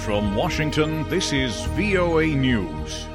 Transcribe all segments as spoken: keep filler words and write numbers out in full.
From Washington, this is V O A News.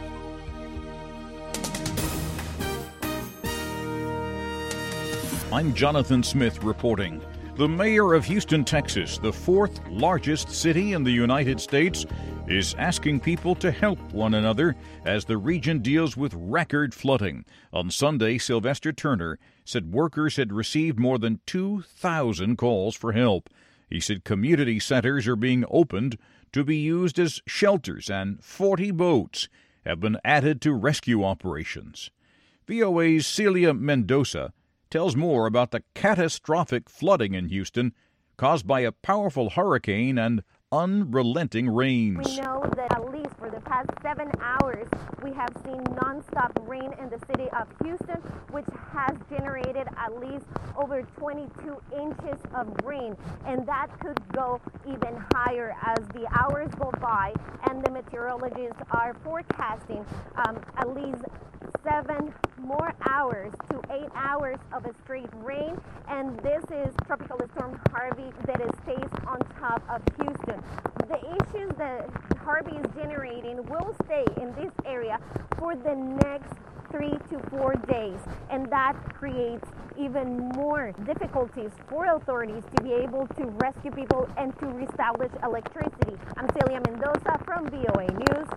I'm Jonathan Smith reporting. The mayor of Houston, Texas, the fourth largest city in the United States, is asking people to help one another as the region deals with record flooding. On Sunday, Sylvester Turner said workers had received more than two thousand calls for help. He said community centers are being opened to be used as shelters, and forty boats have been added to rescue operations. V O A's Celia Mendoza tells more about the catastrophic flooding in Houston caused by a powerful hurricane and unrelenting rains. We know that at least for the past seven hours, we have seen nonstop rain in the city of Houston, which has generated at least over twenty-two inches of rain. And that could go even higher as the hours go by, and the meteorologists are forecasting um, at least seven more hours to eight hours of a straight rain. And this is Tropical Storm Harvey that is stays on top of Houston. The issues that Harvey is generating will stay in this area for the next three to four days, and that creates even more difficulties for authorities to be able to rescue people and to reestablish electricity. I'm Celia Mendoza from V O A News.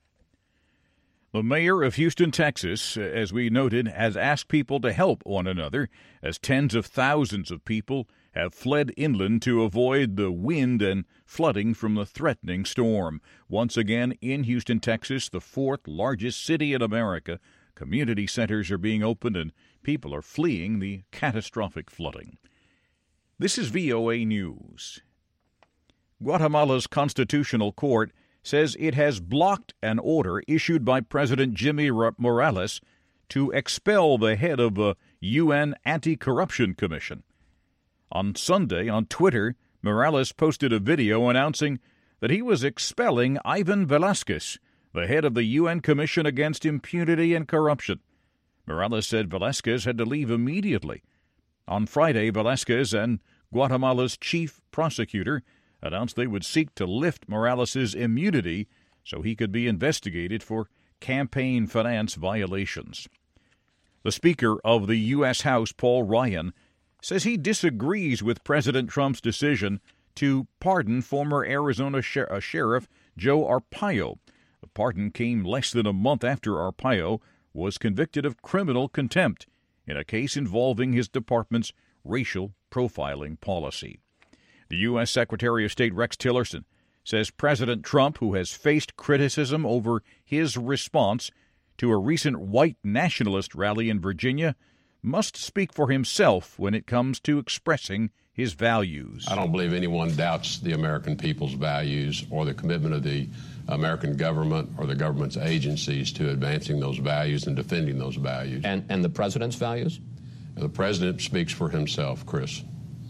The mayor of Houston, Texas, as we noted, has asked people to help one another as tens of thousands of people have fled inland to avoid the wind and flooding from the threatening storm. Once again, in Houston, Texas, the fourth largest city in America, community centers are being opened and people are fleeing the catastrophic flooding. This is V O A News. Guatemala's Constitutional Court says it has blocked an order issued by President Jimmy Morales to expel the head of the U N Anti-Corruption Commission. On Sunday, on Twitter, Morales posted a video announcing that he was expelling Ivan Velasquez, the head of the U N Commission Against Impunity and Corruption. Morales said Velasquez had to leave immediately. On Friday, Velasquez and Guatemala's chief prosecutor announced they would seek to lift Morales' immunity so he could be investigated for campaign finance violations. The Speaker of the U S House, Paul Ryan, says he disagrees with President Trump's decision to pardon former Arizona Sher- Sheriff Joe Arpaio. The pardon came less than a month after Arpaio was convicted of criminal contempt in a case involving his department's racial profiling policy. The U S. Secretary of State Rex Tillerson says President Trump, who has faced criticism over his response to a recent white nationalist rally in Virginia, must speak for himself when it comes to expressing his values. I don't believe anyone doubts the American people's values or the commitment of the American government or the government's agencies to advancing those values and defending those values. And, and the president's values? The president speaks for himself, Chris.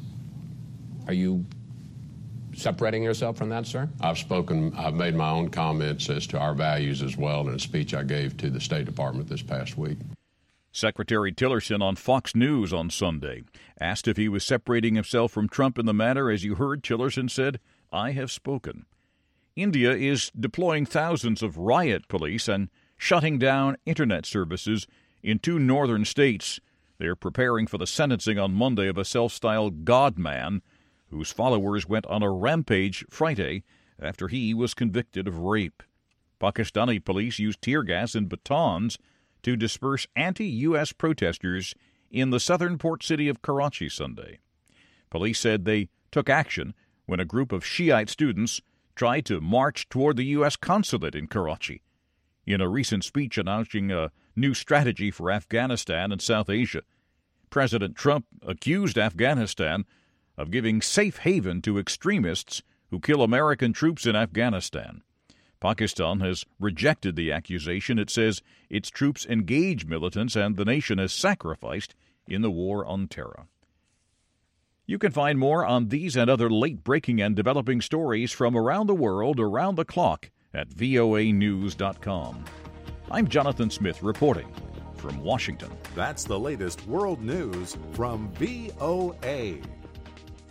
Are you separating yourself from that, sir? I've spoken, I've made my own comments as to our values as well in a speech I gave to the State Department this past week. Secretary Tillerson on Fox News on Sunday asked if he was separating himself from Trump in the matter. As you heard, Tillerson said, "I have spoken." India is deploying thousands of riot police and shutting down Internet services in two northern states. They're preparing for the sentencing on Monday of a self-styled God man whose followers went on a rampage Friday after he was convicted of rape. Pakistani police used tear gas and batons to disperse anti-U S protesters in the southern port city of Karachi Sunday. Police said they took action when a group of Shiite students tried to march toward the U S consulate in Karachi. In a recent speech announcing a new strategy for Afghanistan and South Asia, President Trump accused Afghanistan of giving safe haven to extremists who kill American troops in Afghanistan. Pakistan has rejected the accusation. It says its troops engage militants and the nation has sacrificed in the war on terror. You can find more on these and other late-breaking and developing stories from around the world around the clock at V O A news dot com. I'm Jonathan Smith reporting from Washington. That's the latest world news from V O A.